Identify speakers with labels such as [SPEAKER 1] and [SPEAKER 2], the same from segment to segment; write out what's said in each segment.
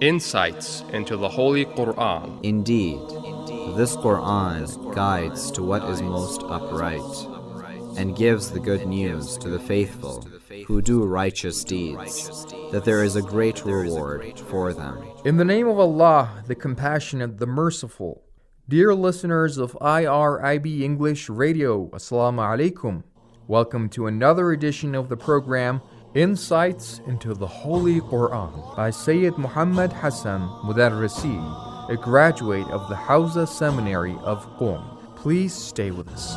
[SPEAKER 1] Insights into the Holy Quran.
[SPEAKER 2] Indeed, this Quran guides to what is most upright and gives the good news to the faithful who do righteous deeds, that there is a great reward for them.
[SPEAKER 3] In the name of Allah, the Compassionate, the Merciful. Dear listeners of IRIB English Radio, Assalamu alaikum. Welcome to another edition of the program, Insights into the Holy Quran by Sayyid Muhammad Hassan Mudarrisi, a graduate of the Hawza Seminary of Qom. Please stay with us.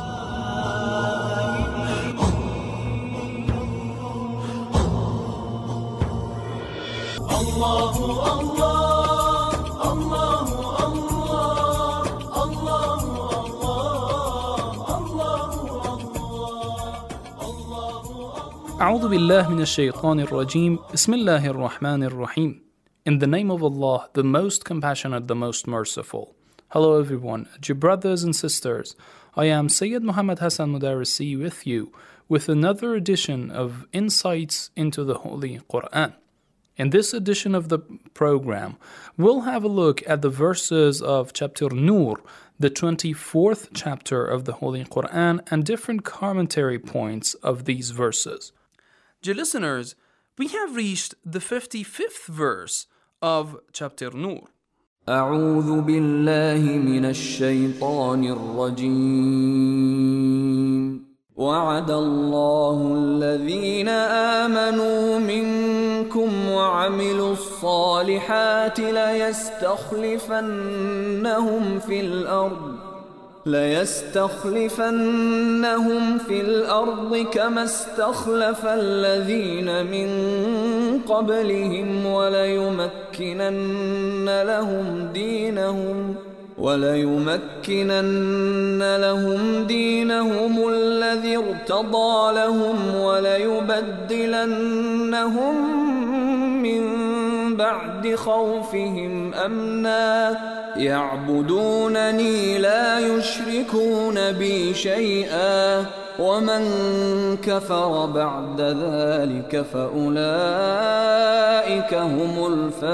[SPEAKER 4] أعوذ بالله من الشيطان الرجيم بسم الله الرحمن الرحيم. In the name of Allah, the most compassionate, the most merciful. Hello everyone, dear brothers and sisters. I am Sayyid Muhammad Hassan Mudarrisi with you with another edition of Insights into the Holy Quran. In this edition of the program, we'll have a look at the verses of chapter Nur, the 24th chapter of the Holy Quran, and different commentary points of these verses. Dear listeners, we have reached the 55th verse of chapter Nur.
[SPEAKER 5] أعوذ بالله من الشيطان الرجيم وعد الله الذين آمنوا منكم وعملوا الصالحات ليستخلفنهم في الأرض كما استخلف الذين من قبلهم وليمكنن لهم دينهم الذي ارتضى لهم وليبدلنهم من بعد خوفهم أمنا يعبدونني لا يشركون بي شيئا ومن كفر بعد ذلك فأولئك هم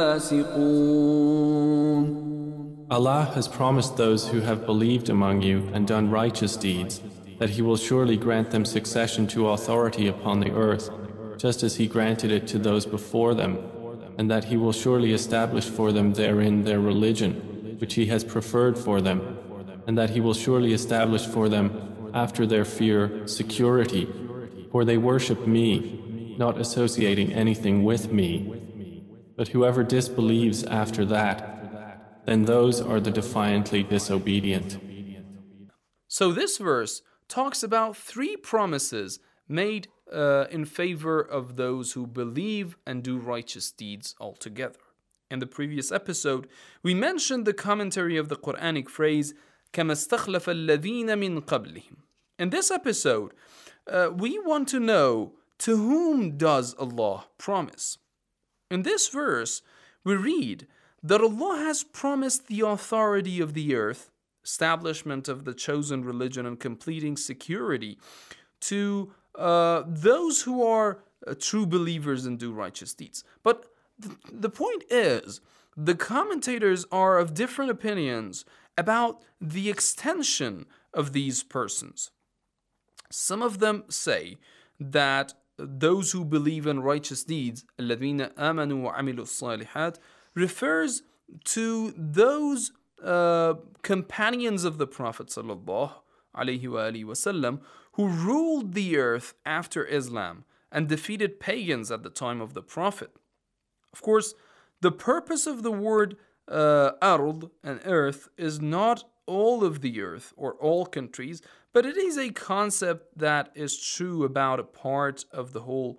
[SPEAKER 5] الفاسقون.
[SPEAKER 6] Allah has promised those who have believed among you and done righteous deeds that He will surely grant them succession to authority upon the earth, just as He granted it to those before them, and that He will surely establish for them therein their religion, which He has preferred for them, and that He will surely establish for them after their fear security, for they worship Me, not associating anything with Me. But whoever disbelieves after that, then those are the defiantly disobedient.
[SPEAKER 4] So this verse talks about three promises made in favor of those who believe and do righteous deeds altogether. In the previous episode, we mentioned the commentary of the Quranic phrase كَمَا اسْتَخْلَفَ الَّذِينَ مِنْ قَبْلِهِمْ. In this episode, we want to know, to whom does Allah promise? In this verse, we read that Allah has promised the authority of the earth, establishment of the chosen religion, and completing security to those who are true believers and do righteous deeds. But the point is, the commentators are of different opinions about the extension of these persons. Some of them say that those who believe in righteous deeds, الَّذِينَ آمَنُوا وَعَمِلُوا الصَّالِحَاتِ, refers to those companions of the Prophet ﷺ who ruled the earth after Islam and defeated pagans at the time of the Prophet. Of course, the purpose of the word ard and earth is not all of the earth or all countries, but it is a concept that is true about a part of the whole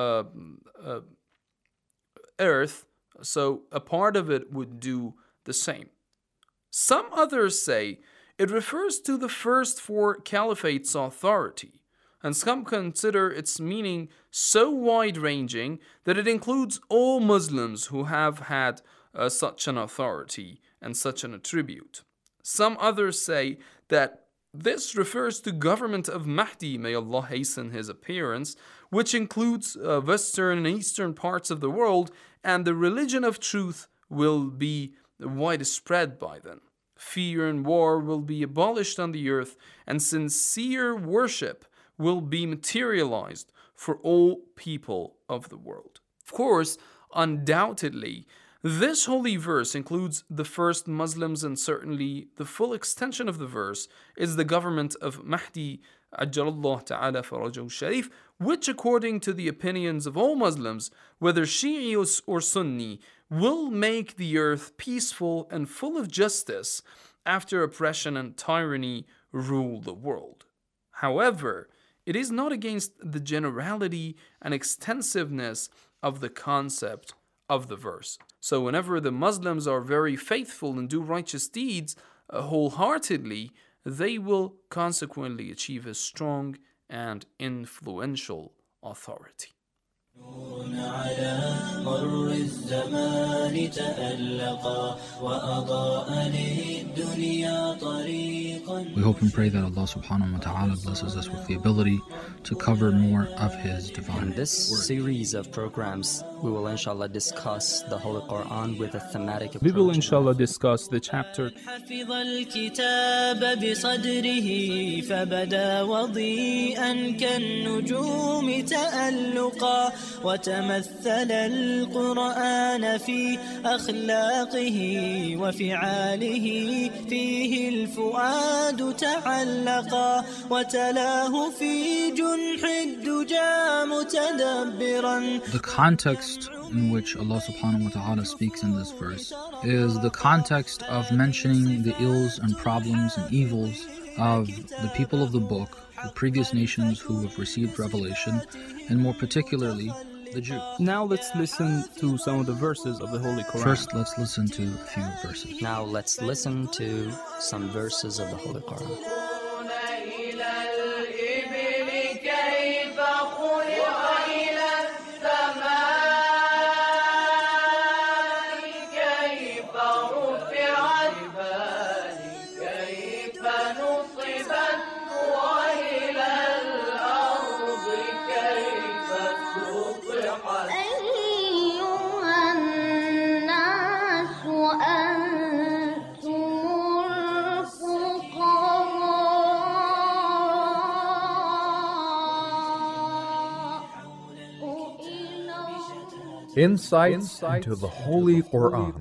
[SPEAKER 4] earth. So a part of it would do the same. Some others say it refers to the first four caliphates' authority, and some consider its meaning so wide-ranging that it includes all Muslims who have had such an authority and such an attribute. Some others say that this refers to government of Mahdi, may Allah hasten his appearance, which includes western and eastern parts of the world, and the religion of truth will be widespread by then. Fear and war will be abolished on the earth, and sincere worship will be materialized for all people of the world. Of course, undoubtedly, this holy verse includes the first Muslims, and certainly the full extension of the verse is the government of Mahdi Ajjalallahu Ta'ala Farajahu Sharif, which according to the opinions of all Muslims, whether Shi'i or Sunni, will make the earth peaceful and full of justice after oppression and tyranny rule the world. However, it is not against the generality and extensiveness of the concept of the verse. So whenever the Muslims are very faithful and do righteous deeds wholeheartedly, they will consequently achieve a strong and influential authority.
[SPEAKER 7] على مر الزمان تألقا وأضاء للدنيا طريقا.
[SPEAKER 8] We hope and pray that Allah subhanahu wa ta'ala blesses us with the ability to cover more of His divine.
[SPEAKER 9] In this series of programs, we will inshallah discuss the Holy Quran with a thematic approach.
[SPEAKER 6] We will inshallah discuss the chapter
[SPEAKER 7] حفظ الكتاب بصدره فبدا وضيئا كالنجوم تألقا وتمثل القرآن في أخلاقه وفعاله فيه الفؤاد تعلقا وتلاه في جنح الدجى متدبرا.
[SPEAKER 8] The context in which Allah subhanahu wa ta'ala speaks in this verse is the context of mentioning the ills and problems and evils of the people of the book, the previous nations who have received revelation, and more particularly the Jews.
[SPEAKER 6] Now let's listen to some of the verses of the Holy Quran.
[SPEAKER 8] First, let's listen to a few verses.
[SPEAKER 9] Now let's listen to some verses of the Holy Quran.
[SPEAKER 3] Insights into the Holy Quran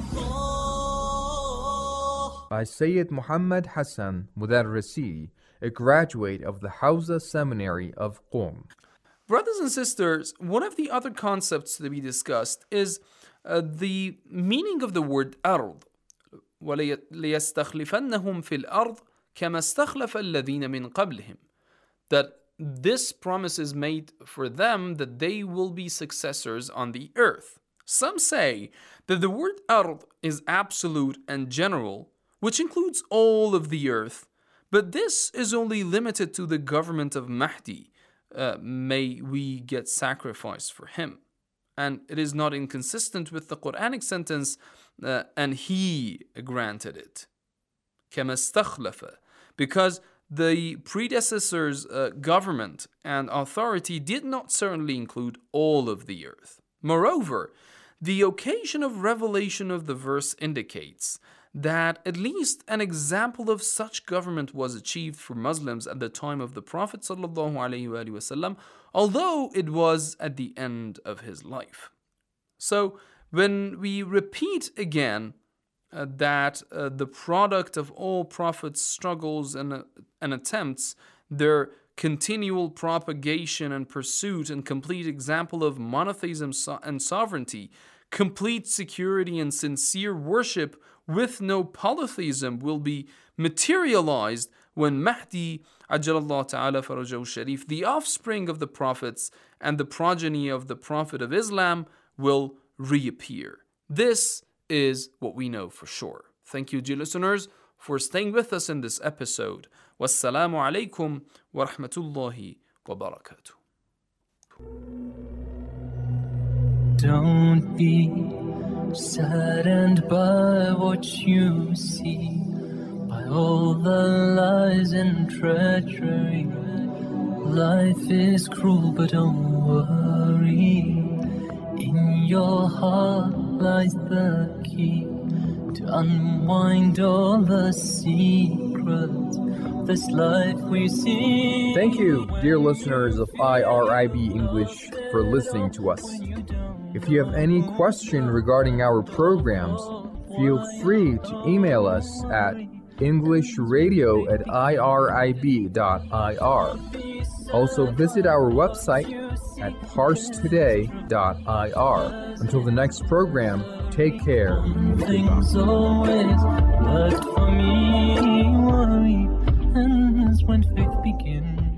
[SPEAKER 3] by Sayyid Muhammad Hassan Mudarrisi, a graduate of the Hawza Seminary of Qom.
[SPEAKER 4] Brothers and sisters, one of the other concepts to be discussed is the meaning of the word أرض. وَلَيَسْتَخْلِفَنَّهُمْ فِي الْأَرْضِ كَمَا اسْتَخْلَفَ الَّذِينَ مِنْ قَبْلِهِمْ. That this promise is made for them that they will be successors on the earth. Some say that the word ard is absolute and general, which includes all of the earth, but this is only limited to the government of Mahdi. May we get sacrificed for him. And it is not inconsistent with the Quranic sentence, and he granted it. كَمَا اسْتَخْلَفَ, because the predecessor's government and authority did not certainly include all of the earth. Moreover, the occasion of revelation of the verse indicates that at least an example of such government was achieved for Muslims at the time of the Prophet ﷺ, although it was at the end of his life. So, when we repeat again that the product of all prophets' struggles and attempts, their continual propagation and pursuit and complete example of monotheism and sovereignty, complete security and sincere worship with no polytheism will be materialized when Mahdi Ajjalallahu Ta'ala Farajahu Sharif, the offspring of the prophets and the progeny of the Prophet of Islam, will reappear. This is what we know for sure. Thank you, dear listeners, for staying with us in this episode. Wassalamu alaikum wa rahmatullahi wa barakatuh.
[SPEAKER 7] Don't be saddened by what you see, by all the lies and treachery. Life is cruel, but don't worry. In your heart lies the key to unwind all the secrets of this life we see.
[SPEAKER 3] Thank you, dear listeners of IRIB English, for listening to us. If you have any question regarding our programs, feel free to email us at englishradio@irib.ir. Also visit our website at parstoday.ir. Until the next program, take care.
[SPEAKER 7] Things always work for me, worry ends when faith begins.